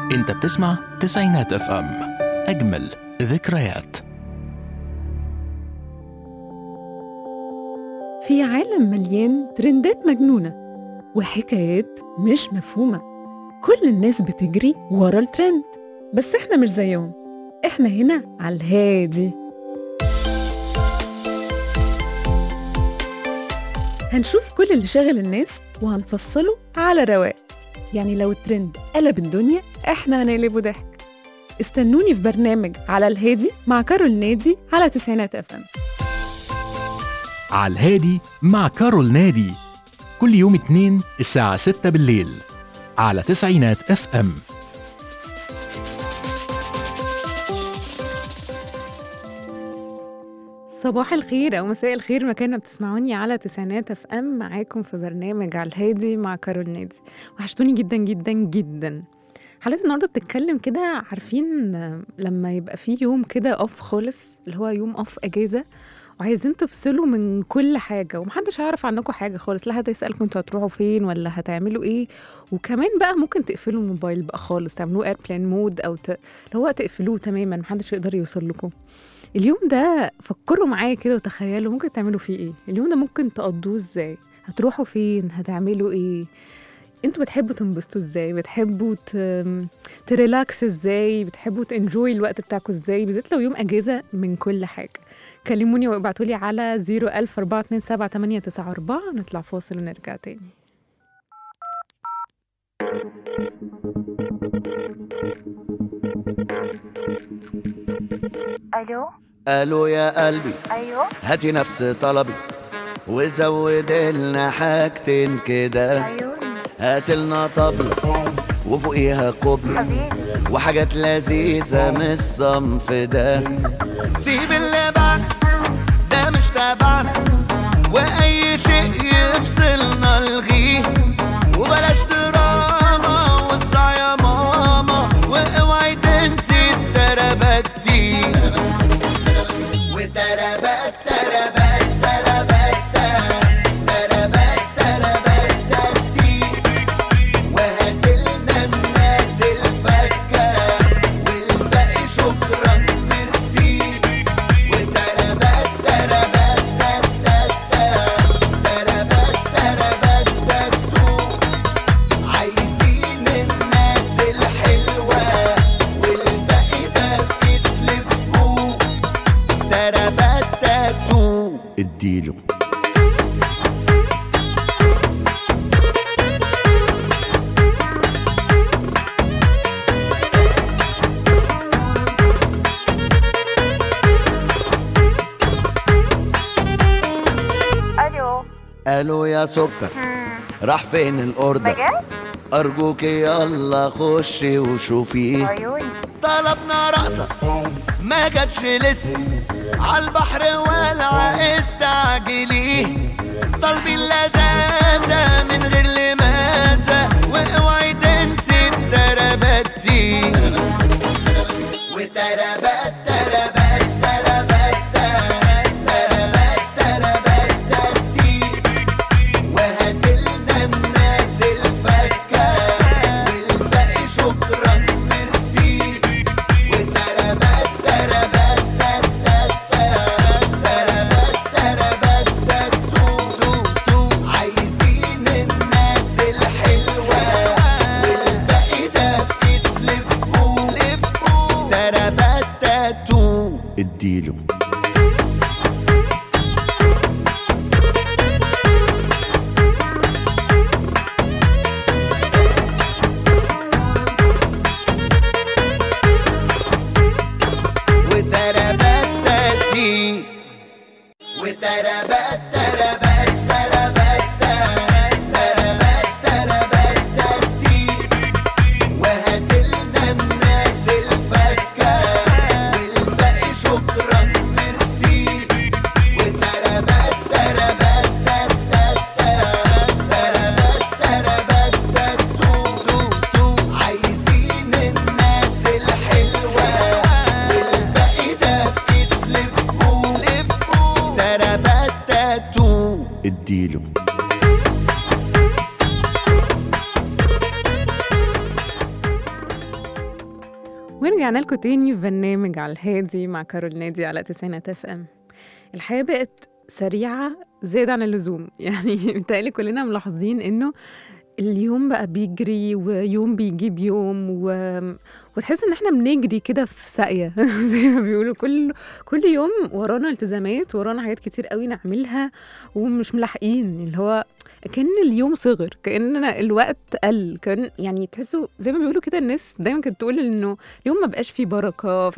انت بتسمع تسعينات اف ام، اجمل ذكريات. في عالم مليان ترندات مجنونة وحكايات مش مفهومة. كل الناس بتجري ورا الترند، بس احنا مش زيهم. احنا هنا على الهادي، هنشوف كل اللي شاغل الناس وهنفصله على رواق. يعني لو الترند قلب الدنيا، احنا هنقلبه ضحك. استنوني في برنامج على الهادي مع كارول نادي على تسعينات اف ام. على الهادي مع كارول نادي، كل يوم اثنين الساعة 6 بالليل على تسعينات اف ام. صباح الخير أو مساء الخير، مكان بتسمعوني على تسعينات اف ام. معاكم في برنامج على الهادي مع كارول نادي. وحشتوني جدا جدا جدا. حلقة النهاردة بتتكلم كده، عارفين لما يبقى فيه يوم كده اوف خالص، اللي هو يوم اوف اجازة، وعايزين تفصلوا من كل حاجة ومحدش عارف عنكم حاجة خالص، لا حد يسألكم انتوا هتروحوا فين ولا هتعملوا ايه. وكمان بقى ممكن تقفلوا الموبايل بقى خالص، تعملوه ايربلين مود او اللي هو تقفلوه تماما، محدش يقدر يوصل لكم. اليوم ده فكروا معايا كده وتخيلوا ممكن تعملوا فيه ايه. اليوم ده ممكن تقضوه ازاي؟ هتروحوا فين؟ هتعملوا ايه؟ انتوا بتحبوا تنبسطوا ازاي؟ بتحبوا تريلاكس ازاي؟ بتحبوا تنجوي الوقت بتاعكم ازاي؟ بالذات لو يوم اجازة من كل حاجة. كلموني وابعتولي على 010427894. نطلع فاصل ونرجع تاني. الو يا قلبي، ايوه هاتي نفس طلبي وزود لنا حاجتين كده. ايوه هاتلنا طبلة وفوقيها قبلة حبيبي، وحاجات لذيذة من الصنف ده. سيب اللي بعد ده مش تبعنا، واي شيء يفصلنا الغيه، وبلاش دراما واصدع يا ماما، واوعي تنسي التربات دي. وتربات تربات تربات تربات تربات دي، وهاتلنا الناس الفكة والباقي شكرا ميرسي. وتربات تربات تربات تربات تربات عايزين الناس الحلوة والباقي ده يسلف فوق. تربات تاتو اديله. الو الو يا سكر، راح فين الاوردر؟ بجد؟ ارجوك يلا خشي وشوفي. عيوني طلبنا رقصة ما جاتش لسه، عالبحر والع استعجلي. طلبي اللذاذة من غير لمازة، واوعي تنسي التربات دي. وتربات تربات تربات تربات تربات دي، وهاتلنا الناس الفكة والباقي شكرا ميرسي. وتربات تربات تربات تربات تربات عايزين ورجعنا لكم تاني في برنامج على الهادي مع كارول نادي على 90 اف ام. الحياة بقت سريعة زيادة عن اللزوم، يعني متهيألي كلنا ملاحظين انه اليوم بقى بيجري ويوم بيجيب يوم وتحس ان احنا بنجري كده في ساقية زي ما بيقولوا. كل يوم ورانا التزامات، ورانا حاجات كتير قوي نعملها ومش ملاحقين، اللي هو كأن اليوم صغر، كأن الوقت قل، كان يعني تحسوا زي ما بيقولوا كده. الناس دايما كانت تقول انه اليوم ما بقاش فيه بركة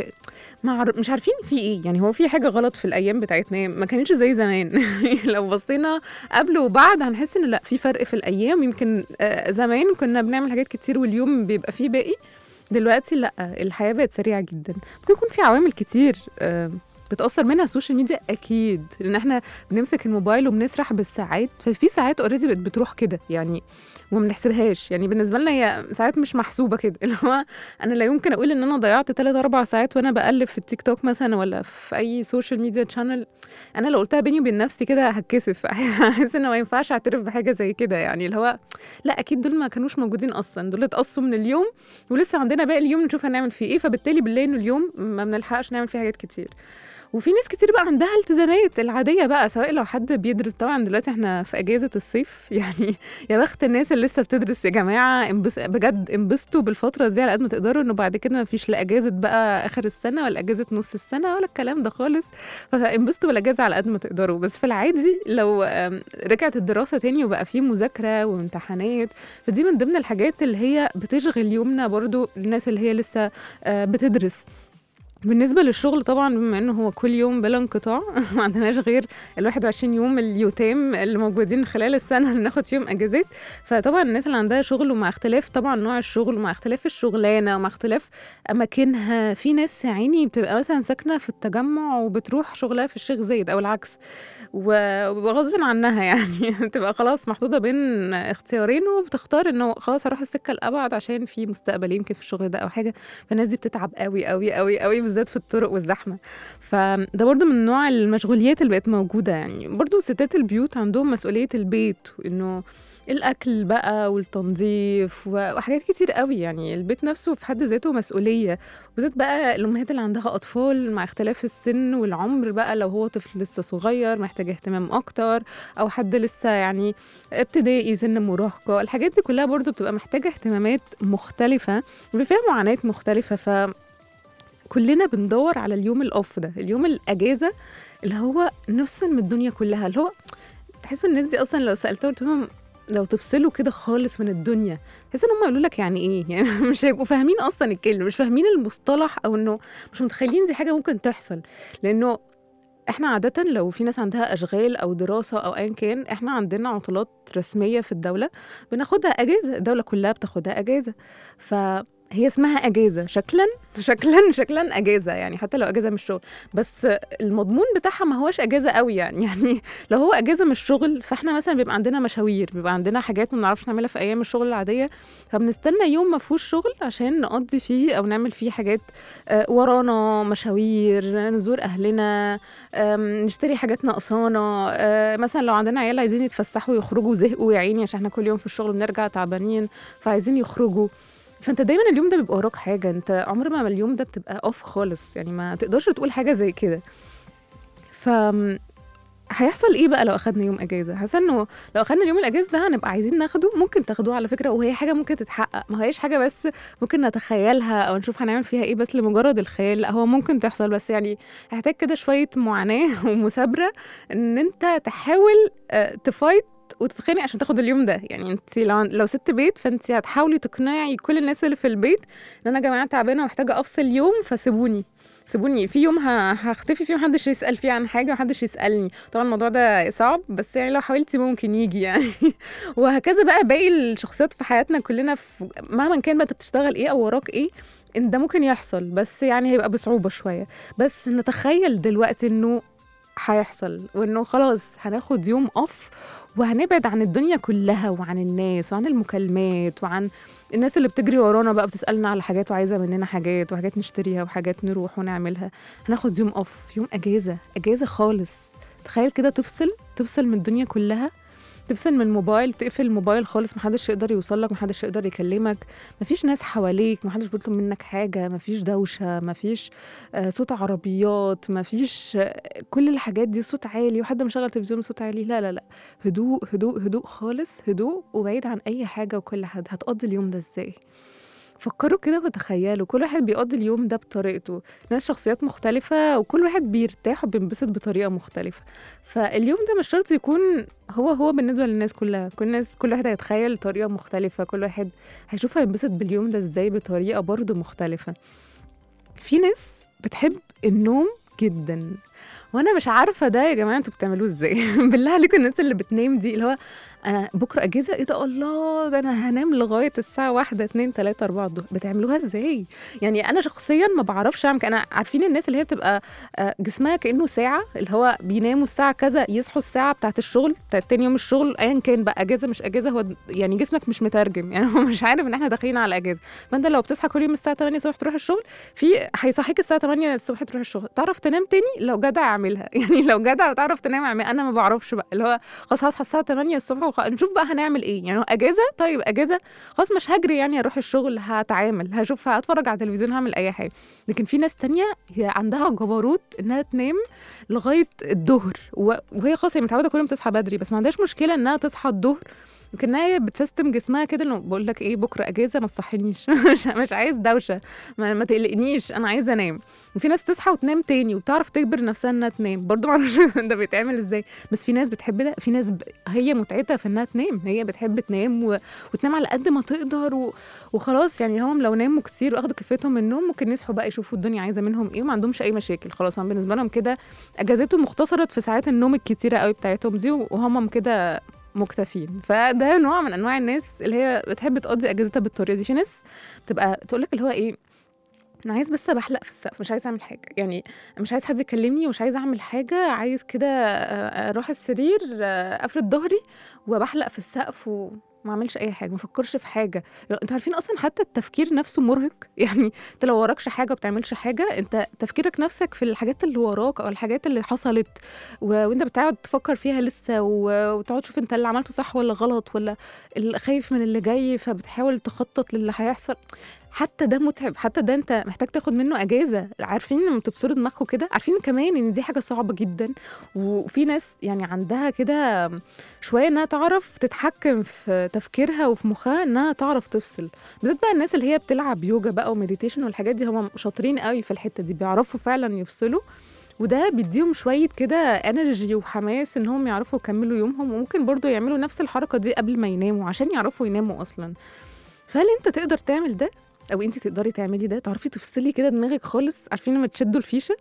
مش عارفين فيه ايه، يعني هو في حاجة غلط في الايام بتاعتنا، ما كانتش زي زمان. لو بصينا قبل وبعد هنحس ان لا، في فرق في الايام. يمكن زمان كنا بنعمل حاجات كتير واليوم بيبقى فيه باقي، دلوقتي لا، الحياة بقت سريعة جدا. ممكن يكون في عوامل كتير بتأثر منها السوشيال ميديا أكيد، لأن احنا بنمسك الموبايل وبنسرح بالساعات، ففي ساعات اوريدي بتروح كده يعني وما بنحسبهاش. يعني بالنسبة لنا هي ساعات مش محسوبة كده، اللي هو أنا لا يمكن أقول إن أنا ضيعت 3-4 ساعات وأنا بقلب في التيك توك مثلا ولا في أي سوشيال ميديا تشانل. أنا لو قلتها بيني وبين نفسي كده هتكسف، أحس إنه ما ينفعش أعترف بحاجة زي كده. يعني اللي هو لا، أكيد دول ما كانوش موجودين أصلا، دول اتقصوا من اليوم ولسه عندنا باقي اليوم نشوف هنعمل فيه إيه، فبالتالي بالليل اليوم ما بنلحقش نعمل فيه حاجات كتير. وفي ناس كتير بقى عندها التزامات العادية بقى، سواء لو حد بيدرس. طبعا دلوقتي احنا في أجازة الصيف، يعني يا بخت الناس اللي لسه بتدرس يا جماعة، بجد انبسطوا بالفترة دي على قد ما تقدروا، انه بعد كده مفيش لا أجازة بقى آخر السنة ولا أجازة نص السنة ولا الكلام ده خالص، فانبسطوا بالأجازة على قد ما تقدروا. بس في العادي لو رجعت الدراسة تاني وبقى فيه مذاكرة وامتحانات، فدي من ضمن الحاجات اللي هي بتشغل يومنا برضو الناس اللي هي لسه بتدرس. بالنسبة للشغل طبعا، بما انه هو كل يوم بلا انقطاع ما عندناش غير 21 يوم اليوتام اللي موجودين خلال السنة اللي ناخد فيهم اجازات، فطبعا الناس اللي عندها شغل، ومع اختلاف طبعا نوع الشغل ومع اختلاف الشغلانة ومع اختلاف اماكنها، في ناس عيني بتبقى مثلا ساكنة في التجمع وبتروح شغلها في الشيخ زايد او العكس، وغصب عنها يعني بتبقى خلاص محطوطة بين اختيارين وبتختار انه خلاص هروح السكة الابعد عشان في مستقبل يمكن في الشغل ده او حاجة. فالناس دي بتتعب قوي قوي قوي قوي، بالذات في الطرق والزحمة. فده برضو من نوع المشغوليات اللي بقت موجودة. يعني برضو ستات البيوت عندهم مسؤولية البيت، وإنه الأكل بقى والتنظيف وحاجات كتير قوي. يعني البيت نفسه في حد ذاته مسؤولية، وذات بقى الأمهات اللي عندها أطفال مع اختلاف السن والعمر بقى، لو هو طفل لسه صغير محتاج اهتمام أكتر، أو حد لسه يعني ابتدائي سن مراهقة، الحاجات دي كلها برضو بتبقى محتاجة اهتمامات مختلفة وفيها معاناة مختلفة. كلنا بندور على اليوم الأوف ده، اليوم الأجازة اللي هو نفصل من الدنيا كلها، اللي هو تحسوا الناس دي أصلا لو سألتهم لهم لو تفصلوا كده خالص من الدنيا، تحس ان هم يقولوا لك يعني ايه، يعني مش هيبقوا فاهمين اصلا الكلمه، مش فاهمين المصطلح، او انه مش متخيلين دي حاجه ممكن تحصل. لانه احنا عاده لو في ناس عندها اشغال او دراسه او ايا كان، احنا عندنا عطلات رسميه في الدوله بناخدها اجازه، الدوله كلها بتاخدها اجازه، هي اسمها اجازه شكلا اجازه، يعني حتى لو اجازه مش شغل، بس المضمون بتاعها ما هوش اجازه قوي. يعني لو هو اجازه مش شغل، فاحنا مثلا بيبقى عندنا مشاوير، بيبقى عندنا حاجات ما بنعرفش نعملها في ايام الشغل العاديه، فبنستنى يوم ما فيهوش شغل عشان نقضي فيه او نعمل فيه حاجات ورانا، مشاوير، نزور اهلنا، نشتري حاجات ناقصانا، مثلا لو عندنا عيال عايزين يتفسحوا يخرجوا، زهقوا يا عيني عشان احنا كل يوم في الشغل بنرجع تعبانين فعايزين يخرجوا. فانت دايما اليوم ده بيبقى وراك حاجه، انت عمر ما اليوم ده بتبقى اوف خالص، يعني ما تقدرش تقول حاجه زي كده. هيحصل ايه بقى لو اخدنا يوم اجازه؟ حاسه انه لو اخدنا اليوم الاجازه ده هنبقى عايزين ناخده، ممكن تاخدوه على فكره، وهي حاجه ممكن تتحقق، ما هيش حاجه بس ممكن نتخيلها او نشوف هنعمل فيها ايه بس لمجرد الخيال، لا هو ممكن تحصل، بس يعني هيحتاج كده شويه معاناه ومثابره ان انت تحاول تفايت وتتخانق عشان تاخد اليوم ده. يعني انت لو ست بيت، فانت هتحاولي تقنعي كل الناس اللي في البيت ان انا يا جماعه تعبانه ومحتاجه افصل يوم، فسيبوني في يوم هختفي فيه محدش يسال فيه عن حاجه ومحدش يسالني. طبعا الموضوع ده صعب، بس يعني لو حاولتي ممكن يجي يعني وهكذا بقى باقي الشخصيات في حياتنا كلنا، في مهما كان بقى بتشتغل ايه او وراك ايه، ان ده ممكن يحصل، بس يعني هيبقى بصعوبه شويه. بس نتخيل دلوقتي انه هيحصل، وانه خلاص هناخد يوم اوف وهنبعد عن الدنيا كلها وعن الناس وعن المكالمات وعن الناس اللي بتجري ورانا بقى بتسألنا على حاجات وعايزة مننا حاجات وحاجات نشتريها وحاجات نروح ونعملها. هناخد يوم اوف، يوم اجازة خالص. تخيل كده تفصل من الدنيا كلها، تفصل من الموبايل، تقفل الموبايل خالص، محدش يقدر يوصلك، محدش يقدر يكلمك، مفيش ناس حواليك، محدش بيطلب منك حاجة، مفيش دوشة، مفيش صوت عربيات، مفيش كل الحاجات دي، صوت عالي وحد مشغل تلفزيون صوت عالي، لا لا لا، هدوء هدوء هدوء خالص، هدوء وبعيد عن أي حاجة وكل حد. هتقضي اليوم ده ازاي؟ فكروا كده وتخيلوا، كل واحد بيقضي اليوم ده بطريقته، ناس شخصيات مختلفة وكل واحد بيرتاح وبينبسط بطريقة مختلفة. فاليوم ده مش شرط يكون هو بالنسبة للناس كلها، كل واحد هيتخيل طريقة مختلفة، كل واحد هيشوف هينبسط باليوم ده ازاي بطريقة برضو مختلفة. في ناس بتحب النوم جدا، وانا مش عارفه ده يا جماعه انتوا بتعملوه ازاي. بالله عليكم الناس اللي بتنام دي، اللي هو انا بكره اجازه، ايه ده، الله، ده انا هنام لغايه الساعه 1 2 3 4 الظهر. بتعملوها ازاي؟ يعني انا شخصيا ما بعرفش اعمل. انا عارفين الناس اللي هي بتبقى جسمها كانه ساعه، اللي هو بيناموا الساعه كذا يصحوا الساعه بتاعه الشغل بتاعه تاني يوم الشغل، ايا كان بقى اجازه مش اجازه، هو يعني جسمك مش مترجم، يعني هو مش عارف ان احنا داخلين على اجازه. فانت لو بتصحى كل يوم الساعه 8 الصبح تروح الشغل، هيصحيك الساعه 8 الصبح تروح الشغل، تعرف تنام تاني لو جدع اعملها. يعني لو جدع وتعرف تنام اعملها. انا ما بعرفش بقى، اللي هو خلاص هصحى الساعه 8 الصبح نشوف بقى هنعمل ايه. يعني اجازه، طيب اجازه خلاص مش هجري يعني اروح الشغل، هتعامل، هشوف، هتفرج على التلفزيون، هعمل اي حاجه. لكن في ناس تانية هي عندها جبروت انها تنام لغايه الظهر، وهي خلاص هي متعوده كل يوم تصحى بدري، بس ما عندهاش مشكله انها تصحى الظهر. يمكن هي بتسيستم جسمها كده، انه بقول لك ايه، بكره اجازه ما تصحينيش. مش عايز دوشه، ما تقلقنيش، انا عايزه انام. وفي ناس تصحى وتنام تاني وبتعرف تجبر نفسها انها تنام، برضو ما اعرفش ده بيتعمل ازاي، بس في ناس بتحب ده. في ناس هي متعتها في انها تنام، هي بتحب تنام وتنام على قد ما تقدر وخلاص. يعني هم لو ناموا كتير واخدوا كفايتهم من النوم، ممكن يصحوا بقى يشوفوا الدنيا عايزه منهم ايه، وما عندهمش اي مشاكل، خلاص هم بالنسبه لهم كده اجازتهم مختصرت في ساعات النوم الكتيره قوي بتاعتهم دي، وهم كده مكتفين. فده نوع من انواع الناس اللي هي بتحب تقضي اجازتها بالطريقه دي. في ناس بتبقى تقول لك اللي هو ايه، انا عايز بس بحلق في السقف، مش عايز اعمل حاجه، يعني مش عايز حد يكلمني ومش عايز اعمل حاجه، عايز كده اروح السرير افرد ظهري وبحلق في السقف وما اعملش اي حاجه، ما افكرش في حاجه. انتوا عارفين اصلا حتى التفكير نفسه مرهق. يعني انت لو وراكش حاجه وبتعملش حاجه، انت تفكيرك نفسك في الحاجات اللي وراك او الحاجات اللي حصلت وانت بتقعد تفكر فيها لسه، وتقعد تشوف انت اللي عملته صح ولا غلط، ولا خايف من اللي جاي فبتحاول تخطط للي هيحصل. حتى ده متعب، حتى ده انت محتاج تاخد منه اجازه. عارفين لما تفصلوا دماغكم كده، عارفين كمان ان دي حاجه صعبه جدا. وفي ناس يعني عندها كده شويه انها تعرف تتحكم في تفكيرها وفي مخها، انها تعرف تفصل. بالذات بقى الناس اللي هي بتلعب يوجا بقى ومديتيشن والحاجات دي، هم شاطرين قوي في الحته دي، بيعرفوا فعلا يفصلوا، وده بيديهم شويه كده انرجي وحماس انهم يعرفوا يكملوا يومهم. وممكن برضو يعملوا نفس الحركه دي قبل ما يناموا عشان يعرفوا يناموا اصلا. فهل انت تقدر تعمل ده، او انت تقدري تعملي ده؟ تعرفي تفصلي كده دماغك خالص، عارفين لما تشدوا الفيشه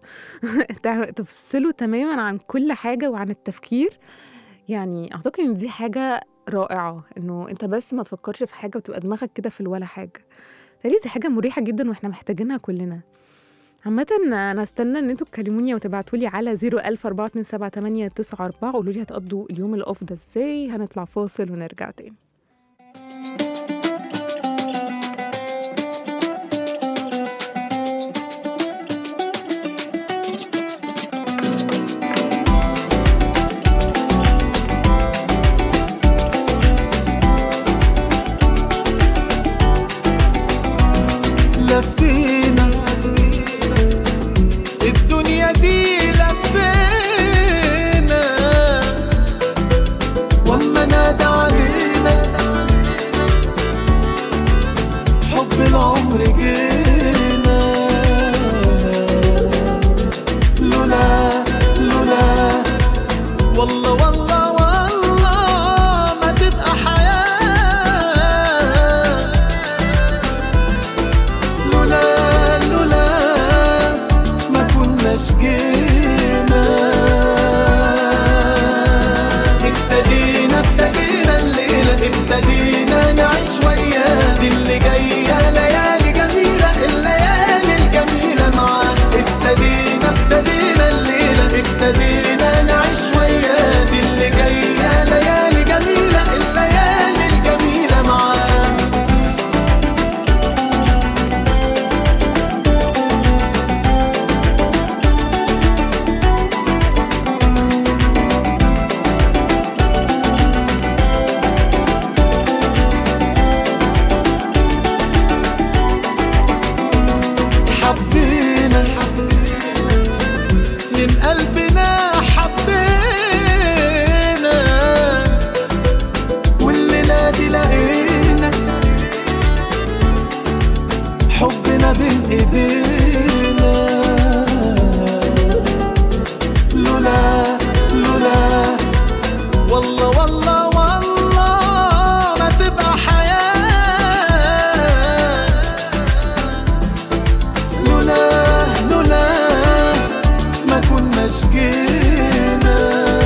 تفصلوا تماما عن كل حاجه وعن التفكير. يعني اعتقد ان دي حاجه رائعه، انه انت بس ما تفكرش في حاجه وتبقى دماغك كده في الولا حاجه. تقريبا دي حاجه مريحه جدا واحنا محتاجينها كلنا. عامة انا استنى ان انتوا تكلموني وتبعتوا لي على 014278894 قولوا لي هتقضوا اليوم الاوف ده ازاي. هنطلع فاصل ونرجع تاني. لفينا الدنيا دي، لفينا وما نادى علينا ودي لقينا حبنا بين ايدينا. لولا والله والله والله ما تبقى حياة. لولا ما كناش جينا.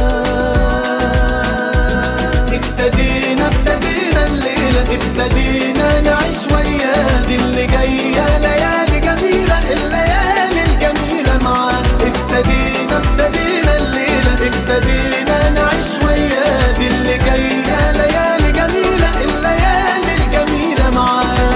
ابتدينا الليلة، ابتدينا نعيش وياه. دي اللي جاية ليالي جميلة، الليالي الجميلة معاه. ابتدينا الليلة، ابتدينا نعيش وياه. دي اللي جاية ليالي جميلة، الليالي الجميلة معاه.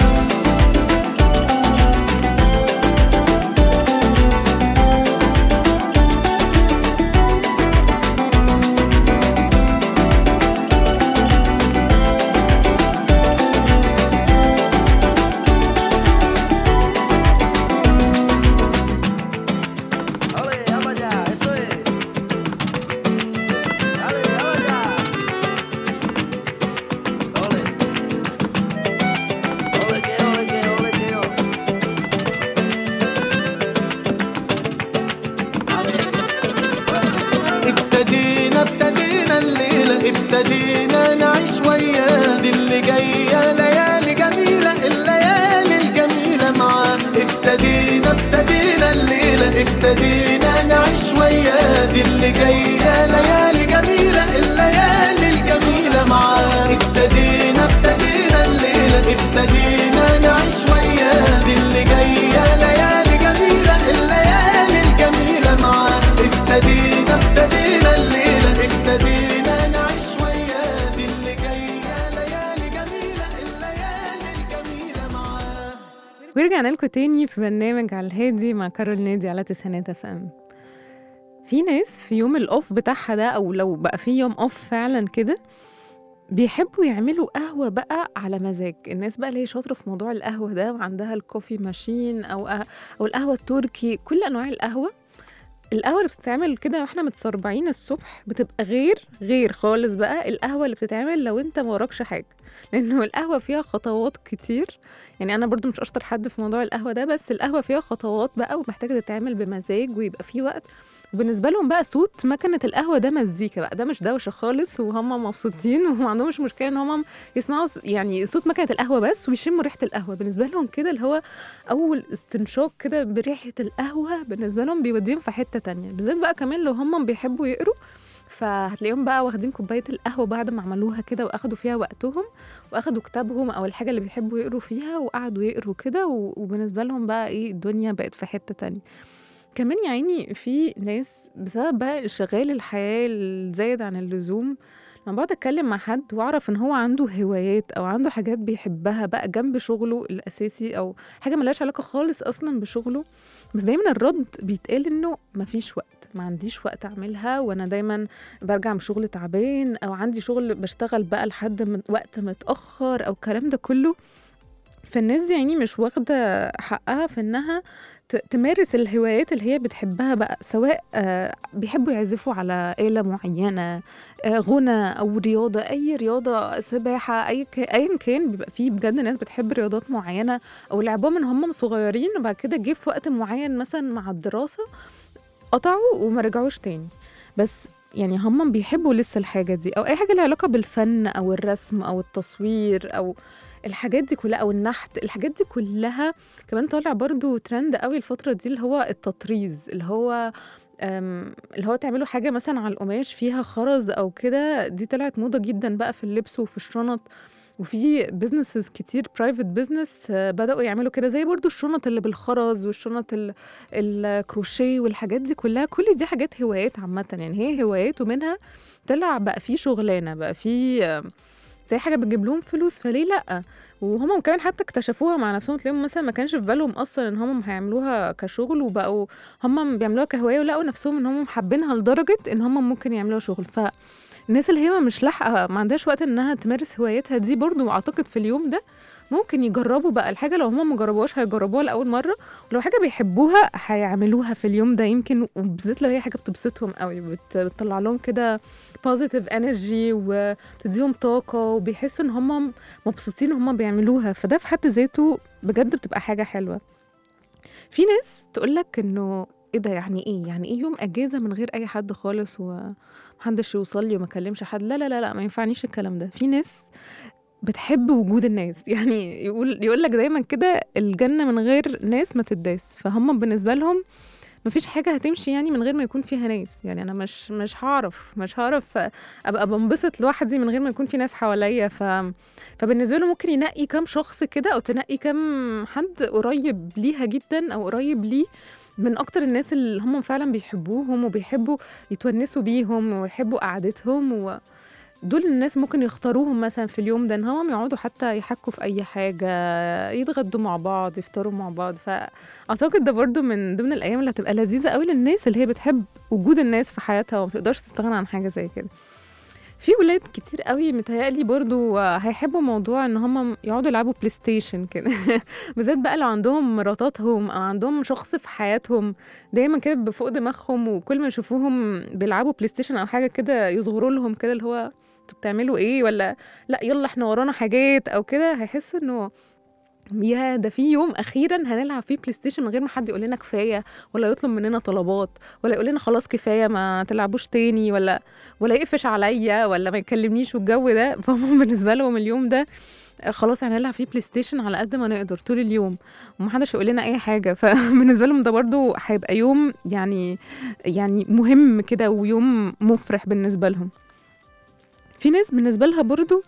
ابتدينا الليلة، ابتدينا نعيش وياه. دي اللي جاية ليالي جميلة، الليالي الجميلة معاه. ابتدينا الليلة، ابتدينا نعيش وياه. دي اللي جاية ليالي جميلة، الليالي الجميلة معاه. ابتدينا الليلة، ابتدينا نعيش وياه. دي اللي جاية ليالي جميلة، الليالي الجميلة معاه. ابتدينا الليلة، ابتدينا نعيش وياه. دي اللي جاية ليالي جميلة، الليالي الجميلة معاه. ورجعنا لكم تاني في برنامج على الهادي مع كارول نادي على تسعينات اف ام. في ناس في يوم الاوف بتاعها ده، او لو بقى في يوم اوف فعلا كده، بيحبوا يعملوا قهوة بقى على مزاج. الناس بقى اللي هي شاطرة في موضوع القهوة ده وعندها الكوفي ماشين أو القهوة التركي، كل أنواع القهوة اللي بتتعمل كده واحنا متصربعين الصبح بتبقى غير خالص بقى القهوة اللي بتتعمل لو انت ما وراكش حاجة، لأنه القهوة فيها خطوات كتير. يعني أنا برضو مش أشطر حد في موضوع القهوة ده، بس القهوة فيها خطوات بقى ومحتاجة تتعمل بمزاج ويبقى فيه وقت. وبالنسبة لهم بقى صوت مكنة القهوة ده مزيكا بقى، ده مش دوشة خالص، وهم مبسوطين وما عندهمش مشكلة ان هم يسمعوا يعني صوت مكنة القهوة بس ويشموا ريحة القهوة. بالنسبة لهم كده اللي هو أول استنشاق كده بريحة القهوة بالنسبة لهم بيوديهم في حتة تانية. بالذات بقى كمان لو هم بيحبوا يقروا، فهتلاقيهم بقى واخدين كوباية القهوة بعد ما عملوها كده وأخدوا فيها وقتهم وأخدوا كتابهم أو الحاجة اللي بيحبوا يقروا فيها وقعدوا يقروا كده، وبالنسبة لهم بقى إيه، الدنيا بقت في حتة تانية. كمان يعني في ناس بسبب بقى الشغال الحياة الزايد عن اللزوم، لما بقعد أتكلم مع حد وأعرف إن هو عنده هوايات أو عنده حاجات بيحبها بقى جنب شغله الأساسي أو حاجة ملهاش علاقة خالص أصلا بشغله، بس دايما الرد بيتقال إنه مفيش وقت، ما عنديش وقت أعملها، وأنا دايما برجع من شغل تعبان، أو عندي شغل بشتغل بقى لحد من وقت متأخر أو الكلام ده كله. فالناس دي يعني مش واخدة حقها في إنها تمارس الهوايات اللي هي بتحبها بقى، سواء بيحبوا يعزفوا على آلة معينة، غنى أو رياضة، أي رياضة، سباحة، أيا كان. بيبقى فيه بجد ناس بتحب رياضات معينة أو لعبوا من هم صغيرين، وبعد كده جه في وقت معين مثلا مع الدراسة قطعوا وما رجعوش تاني، بس يعني هم بيحبوا لسه الحاجة دي، أو أي حاجة لها علاقة بالفن أو الرسم أو التصوير أو الحاجات دي كلها، أو النحت، الحاجات دي كلها. كمان طالع برضو ترند قوي الفترة دي اللي هو التطريز، اللي هو تعملوا حاجة مثلا على القماش فيها خرز أو كده. دي طلعت موضة جدا بقى في اللبس وفي الشنط، وفي بيزنسز كتير برايفت بيزنس بدأوا يعملوا كده، زي برضو الشنط اللي بالخرز والشنط الكروشيه والحاجات دي كلها. كل دي حاجات هوايات عامة، يعني هي هوايات ومنها طلع بقى في شغلانة، بقى في زي حاجة بتجيب لهم فلوس، فليه لأ؟ وهم كمان حتى اكتشفوها مع نفسهم، تلاقيهم مثلا ما كانش في بالهم أصلا إن هم هيعملوها كشغل، وبقوا هم بيعملوها كهواية، ولقوا نفسهم إن هم حابينها لدرجة إن هم ممكن يعملوها شغل. الناس اللي هي مش لاحقة، ما عندهاش وقت إنها تمارس هوايتها دي، برضو أعتقد في اليوم ده ممكن يجربوا بقى الحاجة، لو هم مجربوهاش هيجربوها لأول مرة، ولو حاجة بيحبوها هيعملوها في اليوم ده يمكن، وبالذات لو هي حاجة بتبسطهم قوي، بتطلع لهم كده positive energy وتديهم طاقة، وبيحسوا ان هم مبسوطين هم بيعملوها، فده في حد ذاته بجد بتبقى حاجة حلوة. في ناس تقولك انه ايه ده، يعني ايه يوم اجازة من غير اي حد خالص ومحدش يوصل لي وما اكلمش حد؟ لا لا لا لا، ما ينفعنيش الكلام ده. في ناس بتحب وجود الناس، يعني يقول لك دايما كده الجنة من غير ناس ما تداس، فهم بالنسبة لهم مفيش حاجة هتمشي يعني من غير ما يكون فيها ناس. يعني أنا مش هعرف أبقى بنبسط لوحدي من غير ما يكون في ناس حواليا. فبالنسبة له ممكن ينقي كام شخص كده، أو تنقي كام حد قريب ليها جدا أو قريب ليه من أكتر الناس اللي هم فعلا بيحبوهم وبيحبوا يتونسوا بيهم ويحبوا قعدتهم، دول الناس ممكن يختاروهم مثلا في اليوم ده، ان هم يقعدوا حتى يحكوا في اي حاجه، يتغدوا مع بعض، يفطروا مع بعض. فاعتقد ده برضو من ضمن الايام اللي هتبقى لذيذه قوي للناس اللي هي بتحب وجود الناس في حياتها وما تقدرش تستغنى عن حاجه زي كده. في ولاد كتير قوي متهيألي برضو هيحبوا موضوع ان هم يقعدوا يلعبوا بلاي ستيشن كده بالذات بقى لو عندهم مراتاتهم او عندهم شخص في حياتهم دايما كده بفوق دماغهم، وكل ما يشوفوهم بيلعبوا بلاي ستيشن او حاجه كده يصغروا لهم كده، اللي هو انتوا بتعملوا ايه، ولا لا يلا احنا ورانا حاجات او كده، هيحسوا انه يا ده في يوم اخيرا هنلعب فيه بلاي ستيشن من غير ما حد يقول لنا كفايه، ولا يطلب مننا طلبات، ولا يقول لنا خلاص كفايه ما تلعبوش تاني، ولا يقفش عليا، ولا ما يكلمنيش والجو ده. فهم بالنسبه لهم اليوم ده خلاص هنلعب فيه بلاي ستيشن على قد ما نقدر طول اليوم ومحدش يقول لنا اي حاجه. فبالنسبه لهم ده برضو هيبقى يوم يعني مهم كده ويوم مفرح بالنسبه لهم. في ناس بالنسبه لها برضو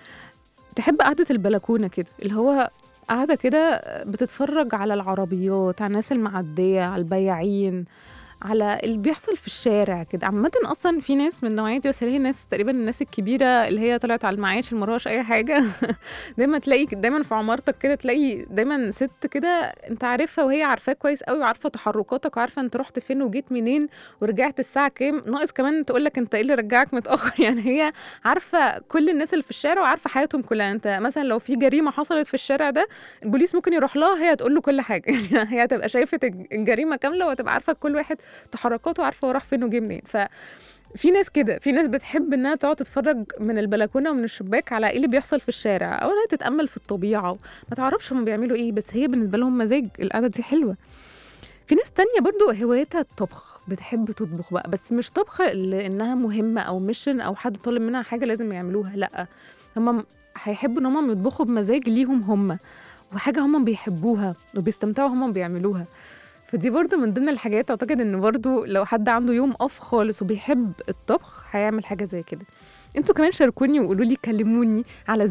تحب قعده البلكونه كده، اللي هو قاعدة كده بتتفرج على العربيات، على الناس المعدية، على البياعين، على اللي بيحصل في الشارع كده. عامة أصلا في ناس من نوعية دي، بس اللي هي الناس تقريبا الناس الكبيرة اللي هي طلعت على المعاش المراش أي حاجة دايما تلاقي دايما في عمارتك كده تلاقي دايما ست كده أنت عارفها وهي عارفاك كويس قوي، وعارفة تحركاتك وعارفة أنت رحت فين وجيت منين ورجعت الساعة كام، ناقص كمان تقولك أنت إيه اللي رجعك متأخر. يعني هي عارفة كل الناس اللي في الشارع وعارفة حياتهم كلها. أنت مثلا لو في جريمة حصلت في الشارع ده البوليس ممكن يروح لها، هي هتقول له كل حاجة يعني هي هتبقى شايفة الجريمة كاملة وهتبقى عارفة كل واحد تحركاته، عارفه هو راح فين وجه منين. ففي ناس كده، في ناس بتحب انها تقعد تتفرج من البلكونه ومن الشباك على ايه اللي بيحصل في الشارع، او انها تتامل في الطبيعه ما تعرفش هم بيعملوا ايه، بس هي بالنسبه لهم مزاج، القعده دي حلوه. في ناس تانية برضو هوايتها الطبخ، بتحب تطبخ بقى، بس مش طبخ لانها مهمه او ميشن او حد طالب منها حاجه لازم يعملوها، لا هم هيحبوا ان هم يطبخوا بمزاج ليهم هم وحاجه هم بيحبوها وبيستمتعوا هم بيعملوها. فدي برضو من ضمن الحاجات اعتقد ان برضو لو حد عنده يوم اوف خالص وبيحب الطبخ هيعمل حاجه زي كده. انتوا كمان شاركوني وقولوا لي، كلموني على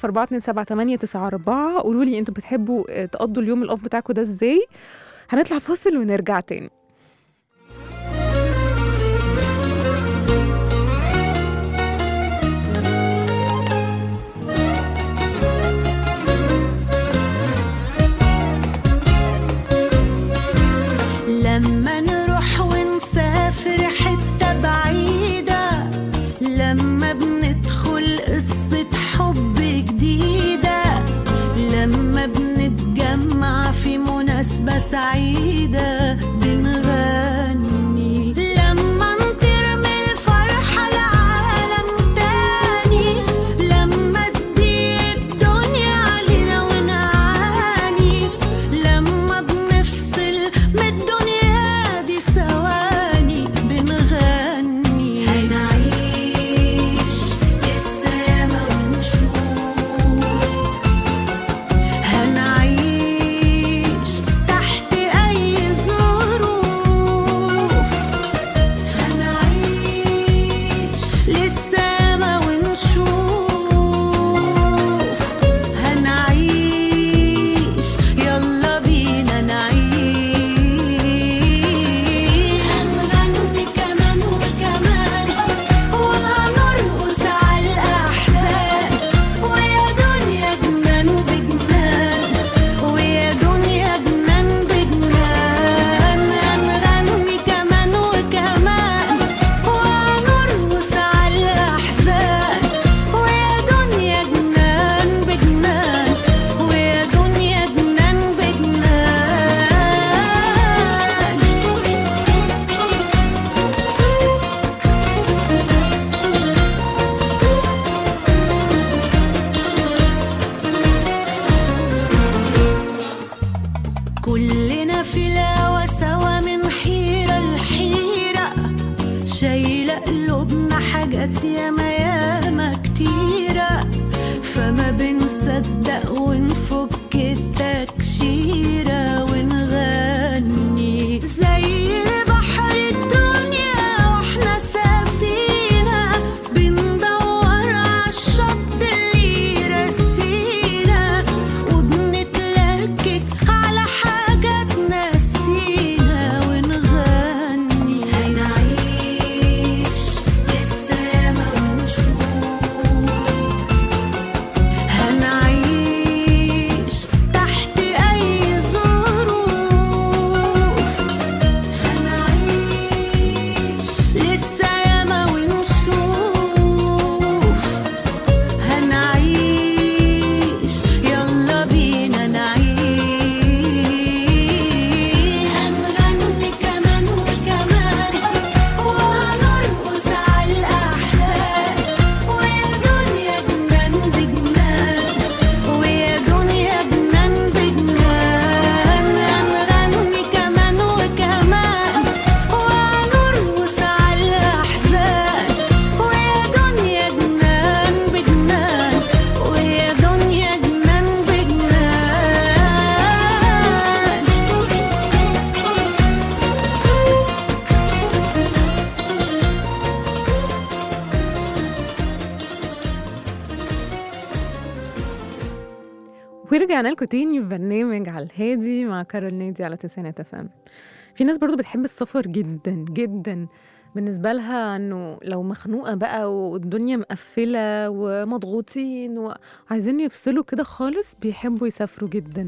004278894، قولوا لي انتوا بتحبوا تقضوا اليوم الاوف بتاعكم ده ازاي. هنطلع فاصل ونرجع تاني. لما نروح ونسافر حتة بعيدة، لما بندخل قصة حب جديدة، لما بنتجمع في مناسبة سعيدة بنغني، لما نطير من الفرحة لعالم تاني، لما تضيق الدنيا علينا ونعاني، لما بنفصل من الدنيا دي ثواني بنغني، هنعيش لسه ياما ونشوف، هنعيش تحت أي ظروف، فما بنصدق ونفك التكشيرة ونغني زي البحر الدنيا واحنا سفينة بندور عالشط اللي يرسينا وبنتلكك على حاجة تنسينا ونغني هنعيش لسه ياما ونشوف هنعيش تحت أي ظروف هنعيش لسه ياما ونشوف هنعيش يلا بينا نعيش هنغني كمان وكمان وهنرقص على الأحزان ويا دنيا جنان بجنان ويا دنيا جنان بجنان هنغني كمان وكمان وهنرقص على الأحزان ويا دنيا جنان بجنان ويا دنيا جنان بجنان. ورجعنا لكم تاني في برنامج على الهادي مع كارول نادي على تسعينات اف ام. في ناس برضو بتحب السفر جدا جدا، بالنسبة لها انه لو مخنوقة بقى والدنيا مقفلة ومضغوطين وعايزين يفصلوا كده خالص بيحبوا يسافروا جدا،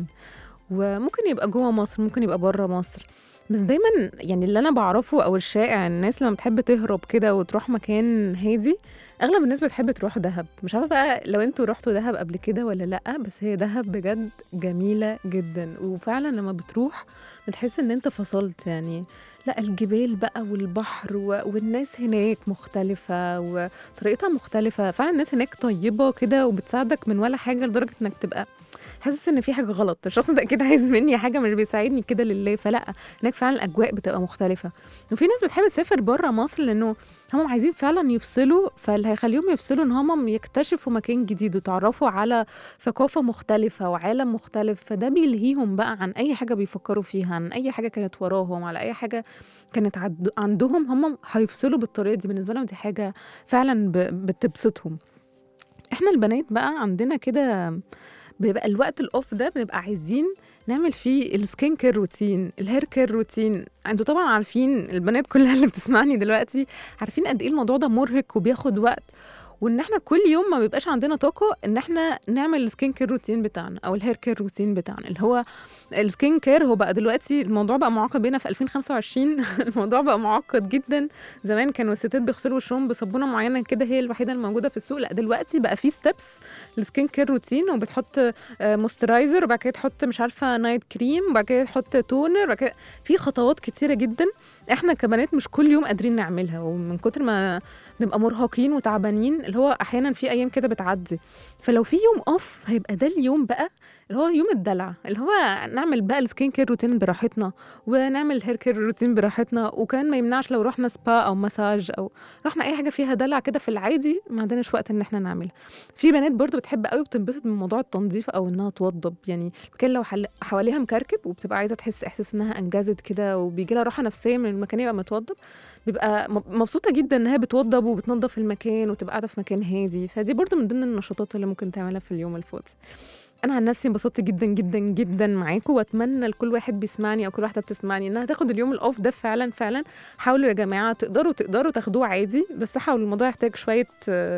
وممكن يبقى جوه مصر ممكن يبقى بره مصر. بس دايما يعني اللي انا بعرفه او الشائع الناس لما بتحب تهرب كده وتروح مكان هادي اغلب الناس بتحب تروح دهب. مش عارفه بقى لو انتوا رحتوا دهب قبل كده ولا لا، بس هي دهب بجد جميله جدا، وفعلا لما بتروح بتحس ان انت فصلت. يعني لا الجبال بقى والبحر والناس هناك مختلفه وطريقتها مختلفه. فعلا الناس هناك طيبه كده وبتساعدك من ولا حاجه لدرجه انك تبقى حاسس ان في حاجه غلط، الشخص ده اكيد عايز مني حاجه مش بيساعدني كده لله. فلا هناك فعلا الاجواء بتبقى مختلفه. وفي ناس بتحب تسافر بره مصر لانه هم عايزين فعلا يفصلوا، فاللي هيخليهم يفصلوا ان هم يكتشفوا مكان جديد وتعرفوا على ثقافه مختلفه وعالم مختلف. فده بيلهيهم بقى عن اي حاجه بيفكروا فيها، عن اي حاجه كانت وراهم، على اي حاجه كانت عندهم. هم هيفصلوا بالطريقه دي، بالنسبه لهم دي حاجه فعلا بتبسطهم. احنا البنات بقى عندنا كده بيبقى الوقت الاوف ده بنبقى عايزين نعمل فيه السكين كير روتين، الهير كير روتين. انتوا طبعا عارفين، البنات كلها اللي بتسمعني دلوقتي عارفين قد ايه الموضوع ده مرهق وبياخد وقت، وان احنا كل يوم ما بيبقاش عندنا طاقه ان احنا نعمل السكين كير روتين بتاعنا او الهير كير روتين بتاعنا. اللي هو السكين كير هو بقى دلوقتي الموضوع بقى معقد بينا في 2025 الموضوع بقى معقد جدا. زمان كانوا الستات بيغسلوا وشهم بصابونه معينه كده هي الوحيده الموجوده في السوق، لا دلوقتي بقى في ستيبس السكين كير روتين، وبتحط موسترايزر وبعد كده تحط مش عارفه نايت كريم وبعد كده تحط تونر وبعد كده في خطوات كتيره جدا احنا كبنات مش كل يوم قادرين نعملها، ومن كتر ما نبقى مرهقين وتعبانين اللي هو احيانا في ايام كده بتعدي. فلو في يوم اوف هيبقى ده اليوم بقى اللي هو يوم الدلع، اللي هو نعمل بقى السكين كير روتين براحتنا ونعمل الهير كير روتين براحتنا. وكان ما يمنعش لو رحنا سبا او مساج او رحنا اي حاجه فيها دلع كده في العادي ما عندناش وقت ان احنا نعملها. في بنات برضو بتحب قوي بتنبسط من موضوع التنظيف او انها توضب، يعني كان لو حواليها مكركب وبتبقى عايزه تحس احساس انها انجزت كده وبيجي لها راحه نفسيه من المكان يبقى متوضب، بيبقى مبسوطه جدا انها بتوضب وبتنظف المكان وتبقى قاعده في مكان هادي. فدي برضو من ضمن النشاطات اللي ممكن تعملها في اليوم الفاضي. انا عن نفسي انبسطت جدا جدا جدا معاكم، واتمنى لكل واحد بيسمعني او كل واحده بتسمعني انها تاخد اليوم الاوف ده. فعلا فعلا حاولوا يا جماعه، تقدروا تاخدوه عادي، بس حاولوا. الموضوع يحتاج شويه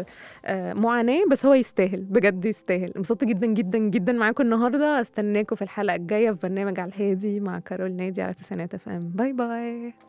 معاناه بس هو يستاهل، بجد يستاهل. انبسطت جدا جدا جدا معاكم النهارده، استناكم في الحلقه الجايه في برنامج على الهادي مع كارول نادي على تسعينات اف ام. باي باي.